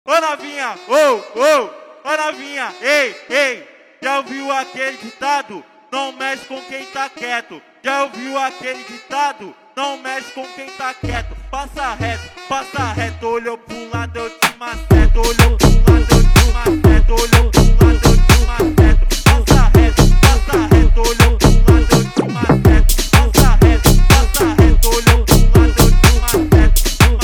Ô novinha, ô novinha, ei, já ouviu aquele ditado? Não mexe com quem tá quieto. Já ouviu aquele ditado? Não mexe com quem tá quieto. Passa reto, olhou pro lado, eu te maceto. Olhou pro lado, eu te maceto. Olhou pro lado, eu te maceto. Passa reto, olhou pro lado, eu te maceto. Passa reto, olhou pro lado, eu te maceto.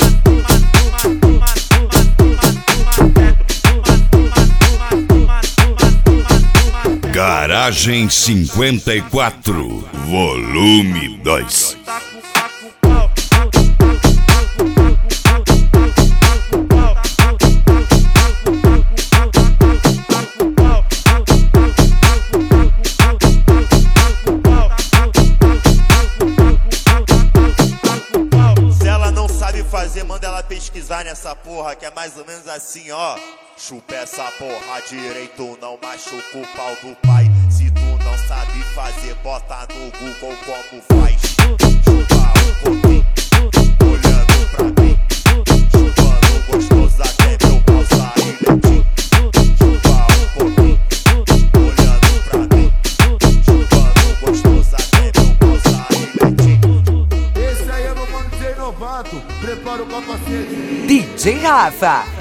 Garagem 54, volume 2. Se ela não sabe fazer, manda ela pesquisar nessa porra, que é mais ou menos assim, ó. Chupa essa porra direito, não machuca o pau do pai. Se tu não sabe fazer, bota no Google como faz. Chupa um pouquinho, olhando pra mim. Chupando gostoso até meu pau sair lentinho. Chupa um pouquinho, olhando pra mim. Chupando gostoso até meu pau sair lentinho. Esse aí é meu mano DJ Novato, prepara o capacete. DJ Rafa.